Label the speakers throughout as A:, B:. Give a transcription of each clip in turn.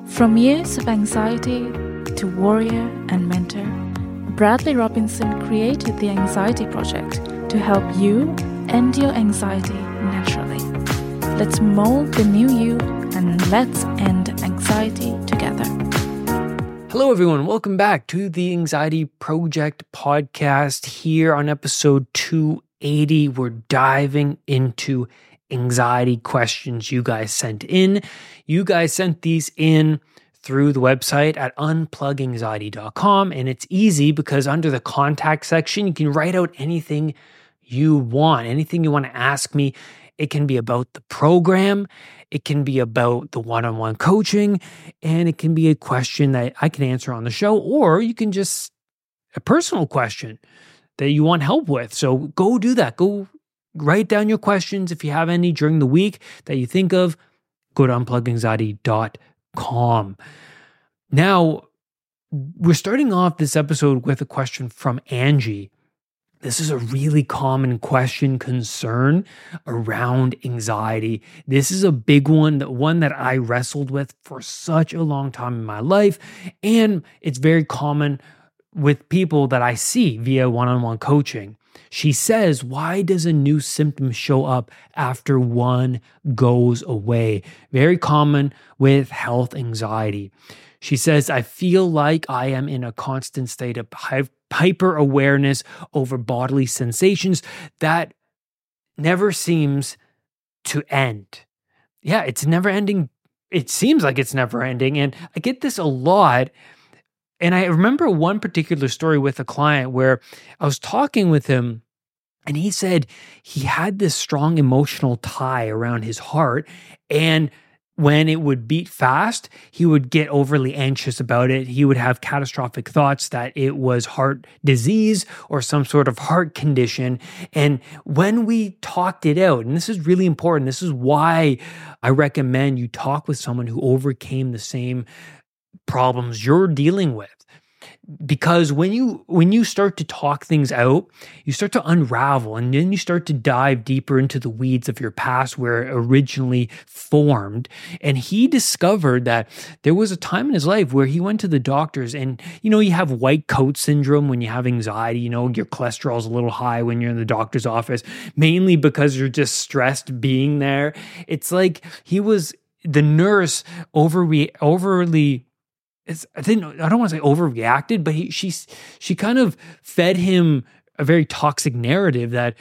A: From years of anxiety to warrior and mentor, Bradley Robinson created the Anxiety Project to help you end your anxiety naturally. Let's mold the new you and let's end anxiety together.
B: Hello, everyone. Welcome back to the Anxiety Project podcast. Here on episode 280, we're diving into anxiety questions you guys sent in. You guys sent these in through the website at unpluganxiety.com, and it's easy because under the contact section, you can write out anything you want, anything you want to ask me. It can be about the program, it can be about the one-on-one coaching, and it can be a question that I can answer on the show, or you can just a personal question that you want help with. So go do that. Go write down your questions if you have any during the week that you think of. Go to unpluganxiety.com. Now, we're starting off this episode with a question from Angie. This is a really common question, concern around anxiety. This is a big one that I wrestled with for such a long time in my life. And it's very common with people that I see via one-on-one coaching. She says, why does a new symptom show up after one goes away? Very common with health anxiety. She says, I feel like I am in a constant state of hyper awareness over bodily sensations that never seems to end. Yeah, it's never ending. It seems like it's never ending. And I get this a lot. And I remember one particular story with a client where I was talking with him and he said he had this strong emotional tie around his heart. And when it would beat fast, he would get overly anxious about it. He would have catastrophic thoughts that it was heart disease or some sort of heart condition. And when we talked it out, and this is really important, this is why I recommend you talk with someone who overcame the same problems you're dealing with. Because when you start to talk things out, you start to unravel, and then you start to dive deeper into the weeds of your past where it originally formed. And he discovered that there was a time in his life where he went to the doctors, and you have white coat syndrome when you have anxiety. Your cholesterol's a little high when you're in the doctor's office, mainly because you're just stressed being there. It's like the nurse overly. I don't want to say overreacted, but she kind of fed him a very toxic narrative that,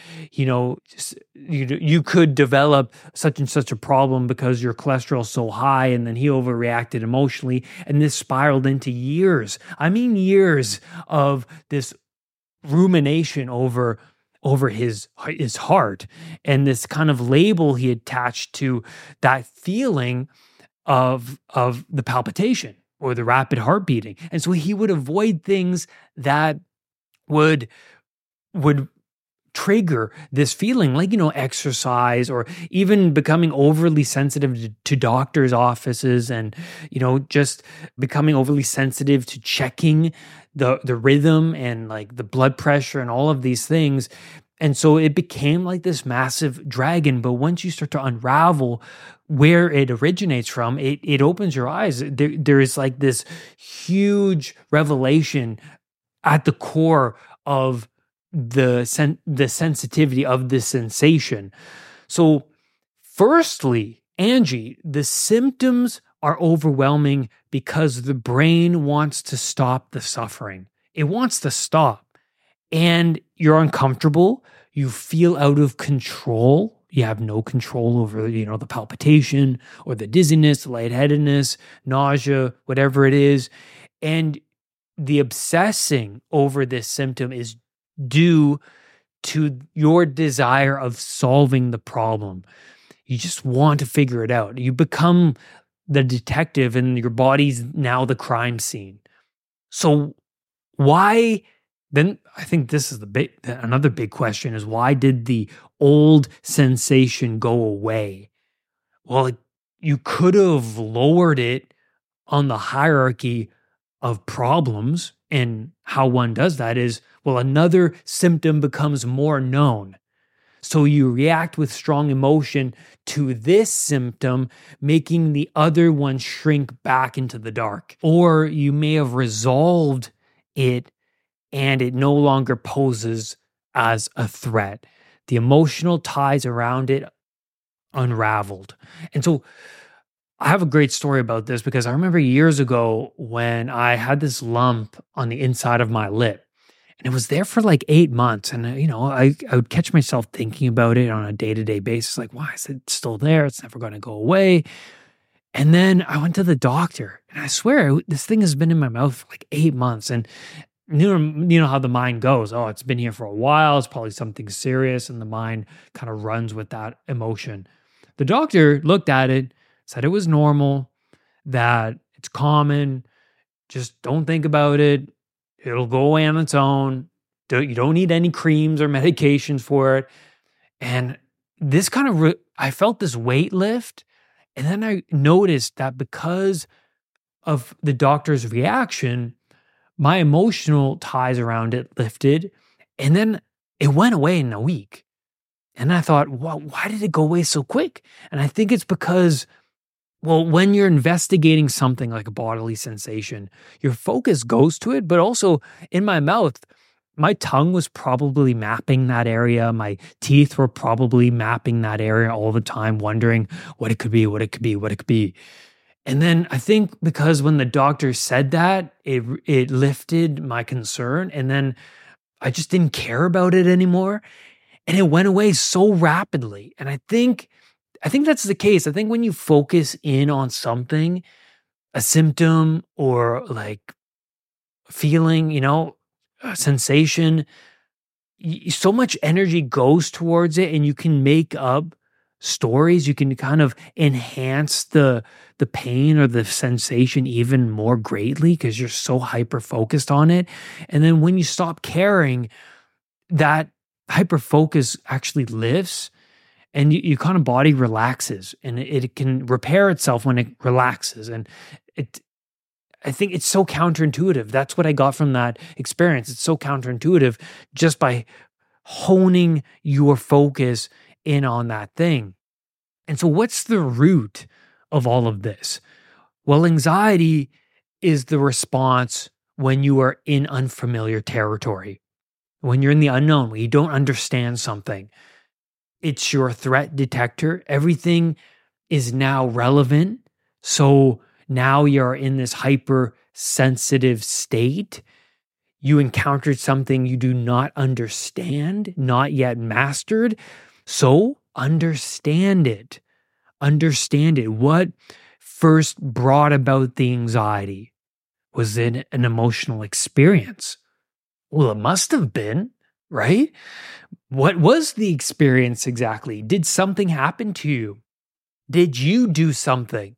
B: you could develop such and such a problem because your cholesterol's so high, and then he overreacted emotionally, and this spiraled into years. I mean, years of this rumination over his heart, and this kind of label he attached to that feeling of the palpitation or the rapid heart beating. And so he would avoid things that would trigger this feeling, like, exercise, or even becoming overly sensitive to doctors' offices, and, just becoming overly sensitive to checking the rhythm and like the blood pressure and all of these things. And so it became like this massive dragon. But once you start to unravel where it originates from, it opens your eyes. There is like this huge revelation at the core of the sensitivity of this sensation. So firstly, Angie, the symptoms are overwhelming because the brain wants to stop the suffering. It wants to stop. And you're uncomfortable, you feel out of control, you have no control over, the palpitation or the dizziness, the lightheadedness, nausea, whatever it is. And the obsessing over this symptom is due to your desire of solving the problem. You just want to figure it out. You become the detective, and your body's now the crime scene. So why... Then I think this is another big question is, why did the old sensation go away? Well, you could have lowered it on the hierarchy of problems, and how one does that is, well, another symptom becomes more known. So you react with strong emotion to this symptom, making the other one shrink back into the dark. Or you may have resolved it and it no longer poses as a threat. The emotional ties around it unraveled. And so I have a great story about this because I remember years ago when I had this lump on the inside of my lip. And it was there for like 8 months. And, I would catch myself thinking about it on a day-to-day basis. Like, why is it still there? It's never going to go away. And then I went to the doctor. And I swear, this thing has been in my mouth for like 8 months. And you know how the mind goes. Oh, it's been here for a while. It's probably something serious. And the mind kind of runs with that emotion. The doctor looked at it, said it was normal, that it's common. Just don't think about it. It'll go away on its own. You don't need any creams or medications for it. And this kind of, I felt this weight lift. And then I noticed that because of the doctor's reaction, my emotional ties around it lifted. And then it went away in a week. And I thought, well, why did it go away so quick? And I think it's because, well, when you're investigating something like a bodily sensation, your focus goes to it, but also in my mouth, my tongue was probably mapping that area. My teeth were probably mapping that area all the time, wondering what it could be, what it could be, what it could be. And then I think because when the doctor said that, it lifted my concern, and then I just didn't care about it anymore. And it went away so rapidly. And I think that's the case. I think when you focus in on something, a symptom or like feeling, a sensation, so much energy goes towards it, and you can make up stories. You can kind of enhance the pain or the sensation even more greatly because you're so hyper focused on it. And then when you stop caring, that hyper focus actually lifts. And your kind of body relaxes, and it can repair itself when it relaxes. And I think it's so counterintuitive. That's what I got from that experience. It's so counterintuitive just by honing your focus in on that thing. And so what's the root of all of this? Well, anxiety is the response when you are in unfamiliar territory, when you're in the unknown, when you don't understand something. It's your threat detector. Everything is now relevant. So now you're in this hypersensitive state. You encountered something you do not understand, not yet mastered. So understand it. Understand it. What first brought about the anxiety? Was it an emotional experience? Well, it must have been, right? What was the experience exactly? Did something happen to you? Did you do something?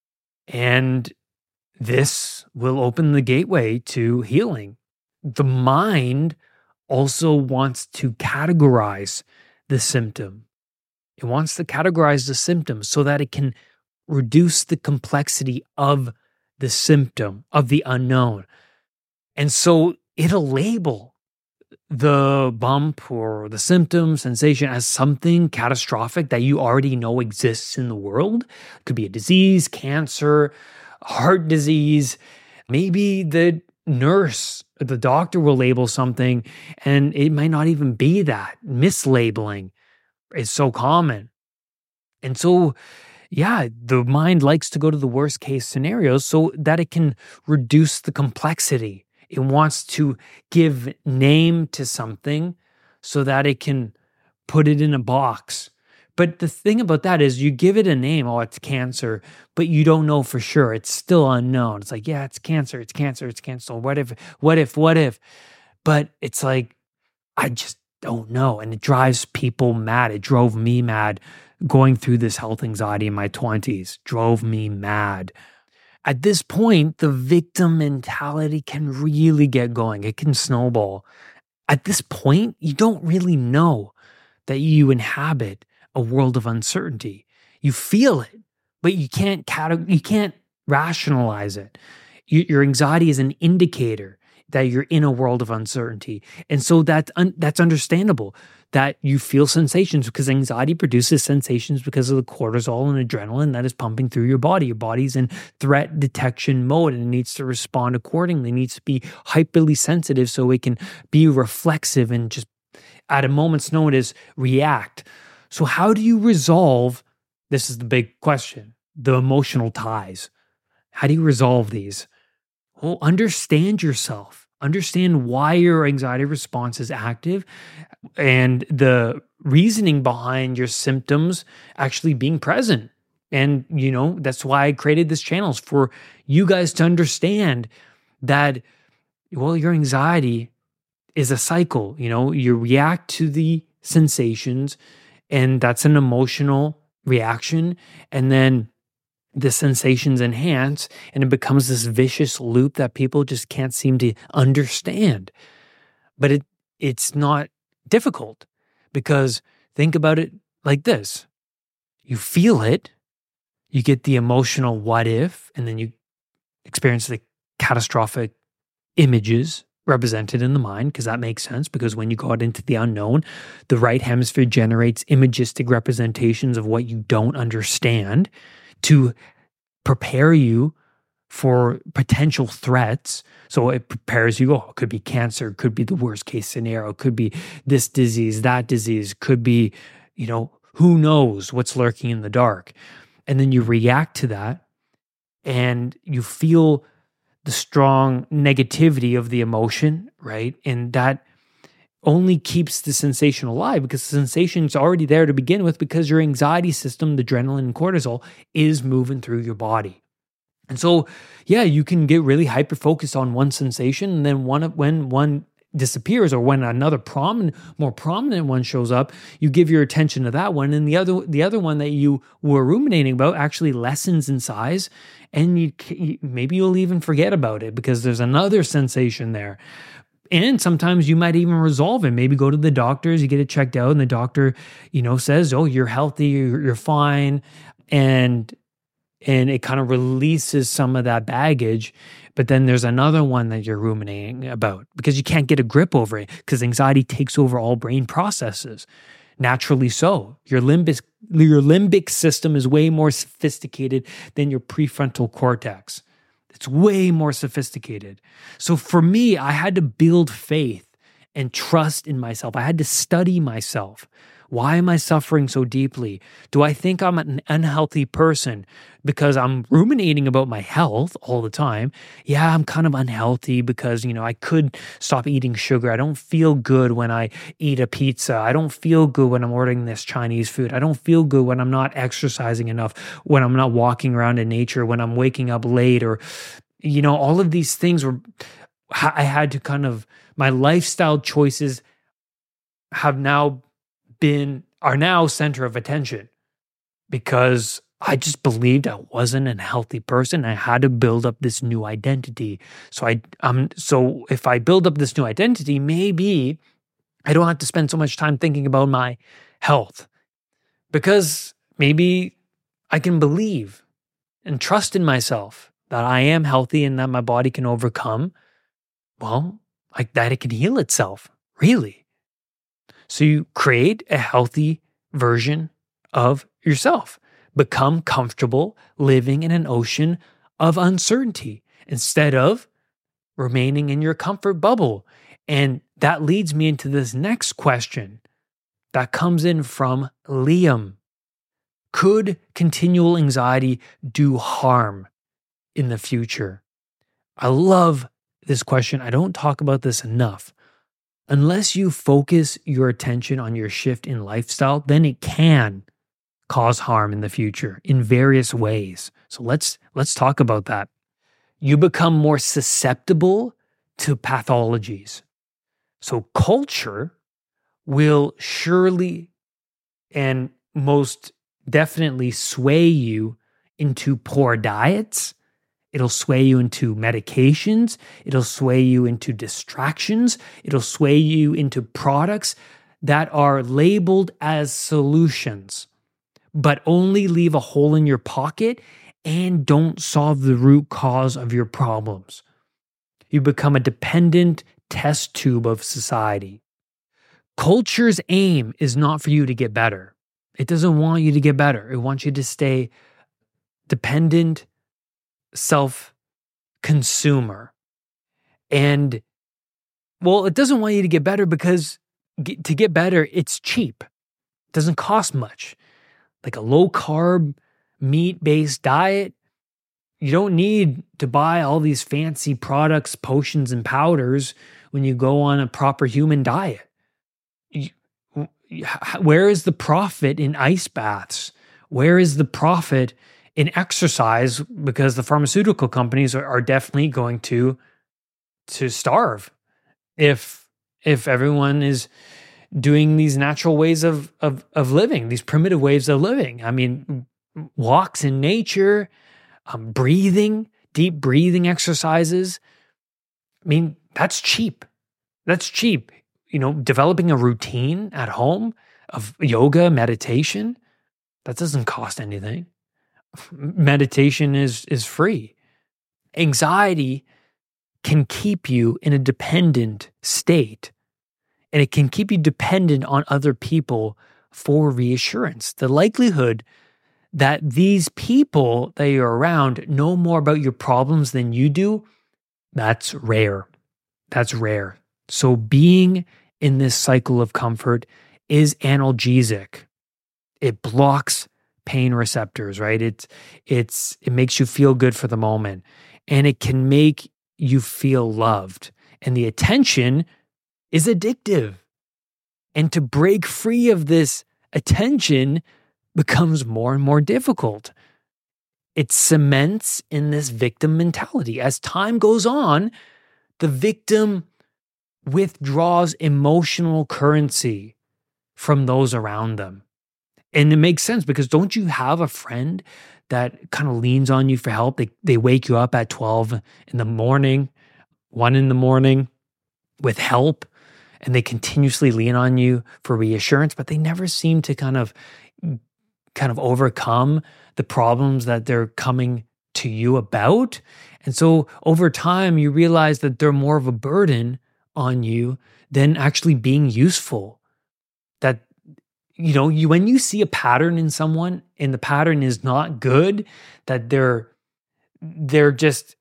B: And this will open the gateway to healing. The mind also wants to categorize the symptom. It wants to categorize the symptom so that it can reduce the complexity of the symptom, of the unknown. And so it'll label the bump or the symptom, sensation as something catastrophic that you already know exists in the world. It could be a disease, cancer, heart disease. Maybe the nurse, the doctor will label something and it might not even be that. Mislabeling is so common. And so, yeah, the mind likes to go to the worst case scenarios so that it can reduce the complexity. It wants to give name to something so that it can put it in a box. But the thing about that is you give it a name, oh, it's cancer, but you don't know for sure. It's still unknown. It's like, yeah, it's cancer, it's cancer, it's cancer. What if? But it's like, I just don't know. And it drives people mad. It drove me mad going through this health anxiety in my 20s. Drove me mad. At this point, the victim mentality can really get going. It can snowball. At this point, you don't really know that you inhabit a world of uncertainty. You feel it, but you can't rationalize it. Your anxiety is an indicator. that you're in a world of uncertainty. And so that's understandable that you feel sensations, because anxiety produces sensations because of the cortisol and adrenaline that is pumping through your body. Your body's in threat detection mode and it needs to respond accordingly. It needs to be hyperly sensitive so it can be reflexive and just at a moment's notice react. So how do you resolve, this is the big question, the emotional ties? How do you resolve these? Well, understand yourself. Understand why your anxiety response is active and the reasoning behind your symptoms actually being present. And, that's why I created this channel, is for you guys to understand that, well, your anxiety is a cycle. You react to the sensations, and that's an emotional reaction. And then the sensations enhance, and it becomes this vicious loop that people just can't seem to understand. But it's not difficult, because think about it like this. You feel it, you get the emotional what if, and then you experience the catastrophic images represented in the mind, because that makes sense, because when you go out into the unknown, the right hemisphere generates imagistic representations of what you don't understand to prepare you for potential threats. So it prepares you, it could be cancer, could be the worst case scenario, could be this disease, that disease, could be, who knows what's lurking in the dark. And then you react to that and you feel the strong negativity of the emotion, right? And that only keeps the sensation alive, because the sensation is already there to begin with, because your anxiety system, the adrenaline and cortisol, is moving through your body. And so, yeah, you can get really hyper-focused on one sensation, and then when one disappears, or when another more prominent one shows up, you give your attention to that one, and the other one that you were ruminating about actually lessens in size, and maybe you'll even forget about it because there's another sensation there. And sometimes you might even resolve it. Maybe go to the doctors, you get it checked out, and the doctor, says, "Oh, you're healthy, you're fine," and it kind of releases some of that baggage. But then there's another one that you're ruminating about because you can't get a grip over it, because anxiety takes over all brain processes. Naturally so. Your limbic system is way more sophisticated than your prefrontal cortex. It's way more sophisticated. So for me, I had to build faith and trust in myself. I had to study myself. Why am I suffering so deeply? Do I think I'm an unhealthy person because I'm ruminating about my health all the time? Yeah, I'm kind of unhealthy because, I could stop eating sugar. I don't feel good when I eat a pizza. I don't feel good when I'm ordering this Chinese food. I don't feel good when I'm not exercising enough, when I'm not walking around in nature, when I'm waking up late, or, all of these things I had to my lifestyle choices are now center of attention, because I just believed I wasn't a healthy person. I had to build up this new identity. So if I build up this new identity, maybe I don't have to spend so much time thinking about my health, because maybe I can believe and trust in myself that I am healthy and that my body can overcome, that it can heal itself, really. So you create a healthy version of yourself. Become comfortable living in an ocean of uncertainty instead of remaining in your comfort bubble. And that leads me into this next question that comes in from Liam. Could continual anxiety do harm in the future? I love this question. I don't talk about this enough. Unless you focus your attention on your shift in lifestyle, then it can cause harm in the future in various ways. So let's talk about that. You become more susceptible to pathologies. So culture will surely and most definitely sway you into poor diets. It'll sway you into medications. It'll sway you into distractions. It'll sway you into products that are labeled as solutions, but only leave a hole in your pocket and don't solve the root cause of your problems. You become a dependent test tube of society. Culture's aim is not for you to get better. It doesn't want you to get better. It wants you to stay dependent, self-consumer. And, well, it doesn't want you to get better because to get better, it's cheap. It doesn't cost much. Like a low-carb, meat-based diet, you don't need to buy all these fancy products, potions, and powders when you go on a proper human diet. Where is the profit in ice baths? Where is the profit in exercise? Because the pharmaceutical companies are definitely going to starve if everyone is doing these natural ways of living, these primitive ways of living. I mean, walks in nature, breathing, deep breathing exercises. I mean, that's cheap. That's cheap. Developing a routine at home of yoga, meditation, that doesn't cost anything. Meditation is free. Anxiety can keep you in a dependent state, and it can keep you dependent on other people for reassurance. The likelihood that these people that you're around know more about your problems than you do, that's rare. That's rare. So being in this cycle of comfort is analgesic. It blocks pain receptors, right? It makes you feel good for the moment, and it can make you feel loved. And the attention is addictive. And to break free of this attention becomes more and more difficult. It cements in this victim mentality. As time goes on, the victim withdraws emotional currency from those around them. And it makes sense, because don't you have a friend that kind of leans on you for help? They wake you up at 12 in the morning, 1 in the morning with help, and they continuously lean on you for reassurance, but they never seem to kind of overcome the problems that they're coming to you about. And so over time, you realize that they're more of a burden on you than actually being useful. That, when you see a pattern in someone and the pattern is not good, that they're just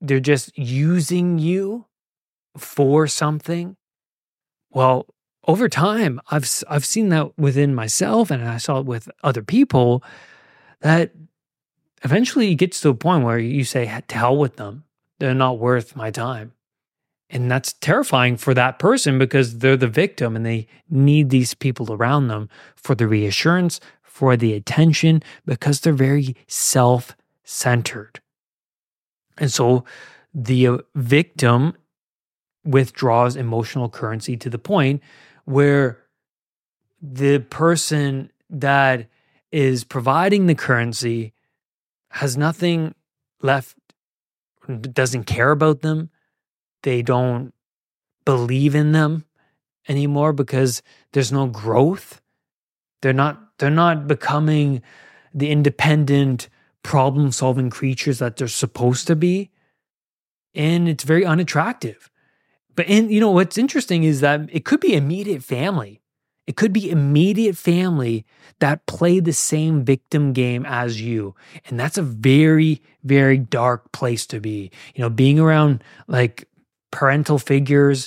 B: using you for something. Well, over time, I've seen that within myself, and I saw it with other people, that eventually it gets to a point where you say, to hell with them. They're not worth my time. And that's terrifying for that person, because they're the victim and they need these people around them for the reassurance, for the attention, because they're very self-centered. And so the victim withdraws emotional currency to the point where the person that is providing the currency has nothing left, doesn't care about them. They don't believe in them anymore because there's no growth. They're not becoming the independent, problem-solving creatures that they're supposed to be. And it's very unattractive. But what's interesting is that it could be immediate family. It could be immediate family that play the same victim game as you. And that's a very, very dark place to be. Being around like parental figures,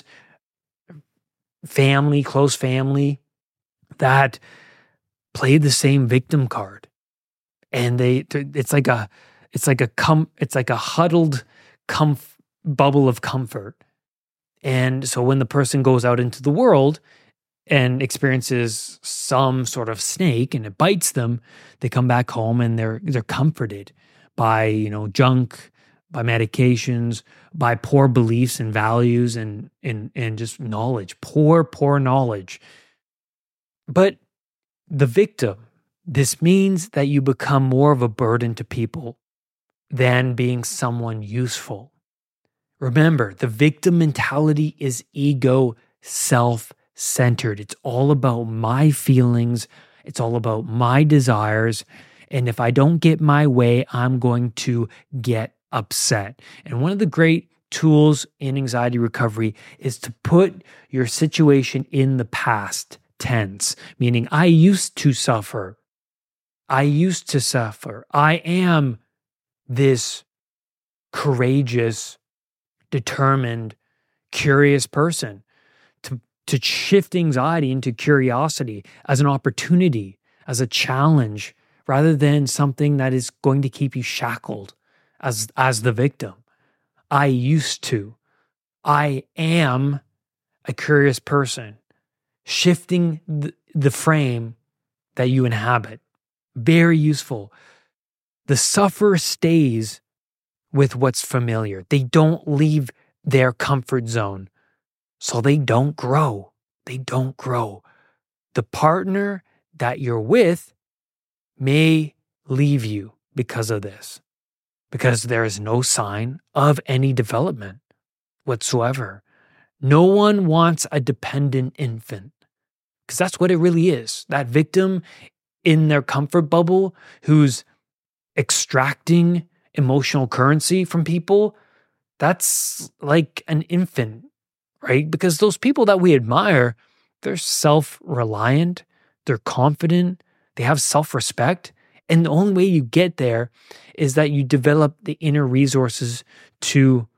B: family, close family that play the same victim card. And it's like a huddled bubble of comfort. And so when the person goes out into the world and experiences some sort of snake and it bites them, they come back home and they're comforted by, junk, by medications, by poor beliefs and values and just knowledge, poor knowledge. But the victim, this means that you become more of a burden to people than being someone useful. Remember, the victim mentality is ego, self-centered. It's all about my feelings. It's all about my desires. And if I don't get my way, I'm going to get upset. And one of the great tools in anxiety recovery is to put your situation in the past tense, meaning I used to suffer. I used to suffer. I am this courageous, determined, curious person. To shift anxiety into curiosity as an opportunity, as a challenge, rather than something that is going to keep you shackled as the victim. I used to. I am a curious person. Shifting the frame that you inhabit. Very useful. The sufferer stays with what's familiar. They don't leave their comfort zone. So they don't grow. They don't grow. The partner that you're with may leave you because of this, because there is no sign of any development whatsoever. No one wants a dependent infant, because that's what it really is. That victim in their comfort bubble who's extracting emotional currency from people, that's like an infant, right? Because those people that we admire, they're self-reliant, they're confident, they have self-respect. And the only way you get there is that you develop the inner resources to,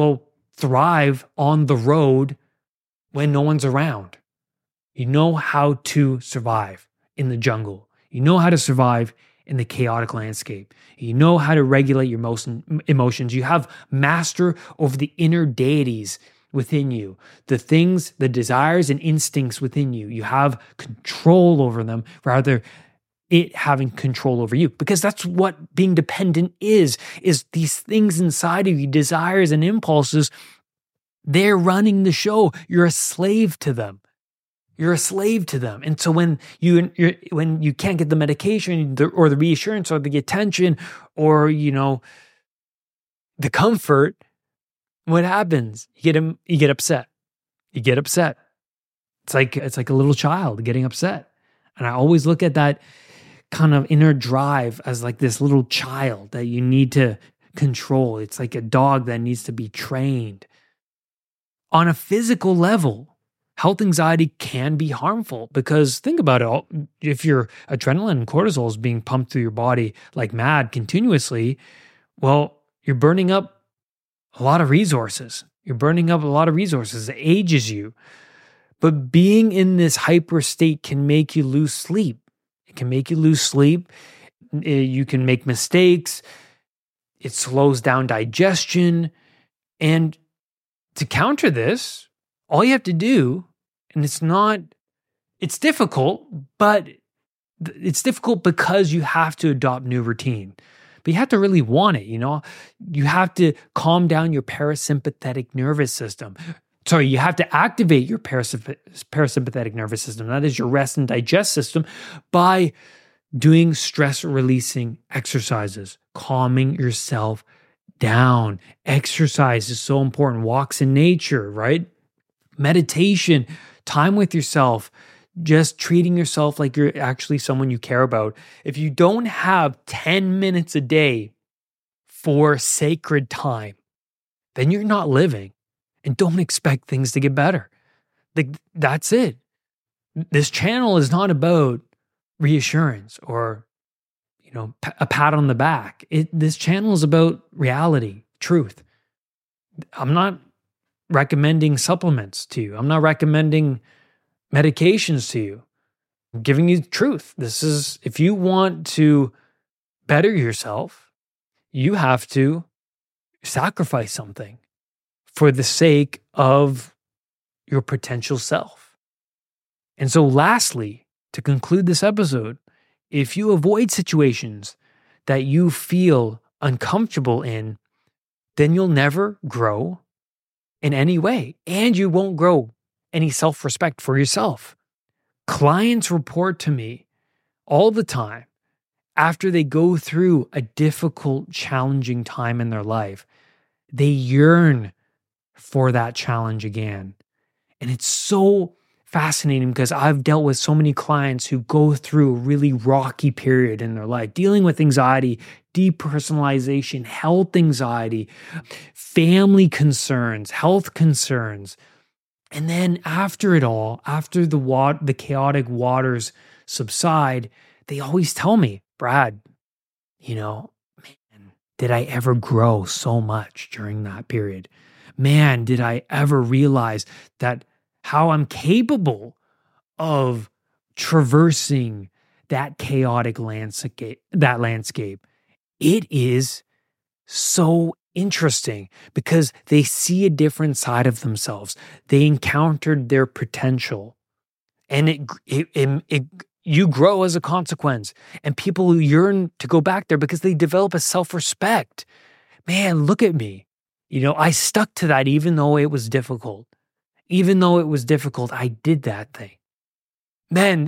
B: thrive on the road when no one's around. You know how to survive in the jungle. You know how to survive in the chaotic landscape. You know how to regulate your emotions. You have master over the inner deities within you, the things, the desires and instincts within you. You have control over them rather it having control over you, because that's what being dependent is these things inside of you, desires and impulses. They're running the show. You're a slave to them. You're a slave to them. And so when you can't get the medication or the reassurance or the attention or, the comfort, what happens? You get upset. You get upset. It's like a little child getting upset. And I always look at that kind of inner drive as like this little child that you need to control. It's like a dog that needs to be trained. On a physical level, health anxiety can be harmful because think about it. If your adrenaline and cortisol is being pumped through your body like mad continuously, you're burning up a lot of resources. It ages you. But being in this hyper state can make you lose sleep. It can make you lose sleep. You can make mistakes. It slows down digestion. And to counter this, all you have to do, and it's difficult, but it's difficult because you have to adopt new routine. But you have to really want it, You have to calm down your parasympathetic nervous system. Sorry, you have to activate your parasympathetic nervous system. That is your rest and digest system by doing stress-releasing exercises, calming yourself down. Exercise is so important. Walks in nature, right? Meditation, time with yourself, just treating yourself like you're actually someone you care about. If you don't have 10 minutes a day for sacred time, then you're not living. And don't expect things to get better. That's it. This channel is not about reassurance or, a pat on the back. This channel is about reality, truth. I'm not recommending supplements to you. I'm not recommending medications to you. I'm giving you truth. This is, if you want to better yourself, you have to sacrifice something for the sake of your potential self. And so lastly, to conclude this episode, if you avoid situations that you feel uncomfortable in, then you'll never grow in any way, and you won't grow any self-respect for yourself. Clients report to me all the time after they go through a difficult, challenging time in their life, they yearn for that challenge again. And it's so fascinating because I've dealt with so many clients who go through a really rocky period in their life, dealing with anxiety, depersonalization, health anxiety, family concerns, health concerns. And then after it all, after the chaotic waters subside, they always tell me, Brad, man, did I ever grow so much during that period? Man, did I ever realize that how I'm capable of traversing that chaotic landscape, It is so interesting because they see a different side of themselves. They encountered their potential, and you grow as a consequence. And people yearn to go back there because they develop a self-respect. Man, look at me. I stuck to that even though it was difficult. Even though it was difficult, I did that thing. Man,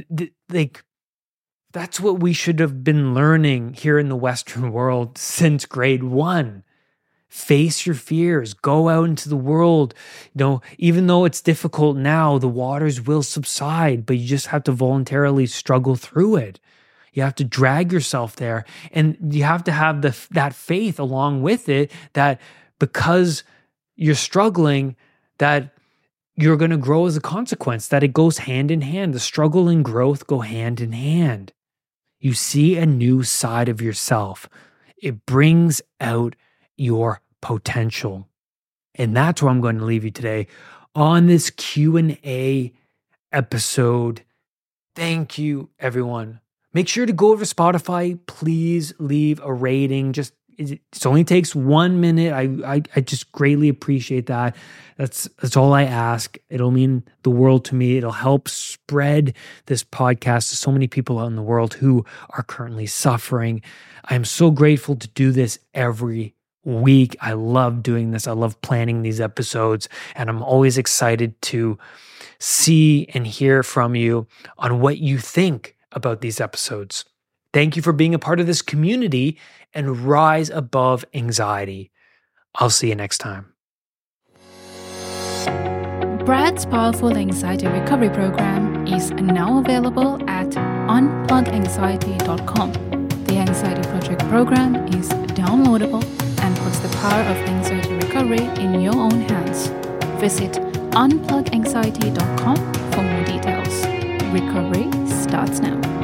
B: that's what we should have been learning here in the Western world since grade 1. Face your fears, go out into the world. Even though it's difficult now, the waters will subside, but you just have to voluntarily struggle through it. You have to drag yourself there, and you have to have that faith along with it that because you're struggling, that you're going to grow as a consequence, that it goes hand in hand. The struggle and growth go hand in hand. You see a new side of yourself. It brings out your potential. And that's where I'm going to leave you today on this Q&A episode. Thank you, everyone. Make sure to go over to Spotify. Please leave a rating. It only takes 1 minute. I just greatly appreciate that. That's all I ask. It'll mean the world to me. It'll help spread this podcast to so many people out in the world who are currently suffering. I am so grateful to do this every week. I love doing this. I love planning these episodes, and I'm always excited to see and hear from you on what you think about these episodes. Thank you for being a part of this community and rise above anxiety. I'll see you next time.
A: Brad's Powerful Anxiety Recovery Program is now available at unpluganxiety.com. The Anxiety Project program is downloadable and puts the power of anxiety recovery in your own hands. Visit unpluganxiety.com for more details. Recovery starts now.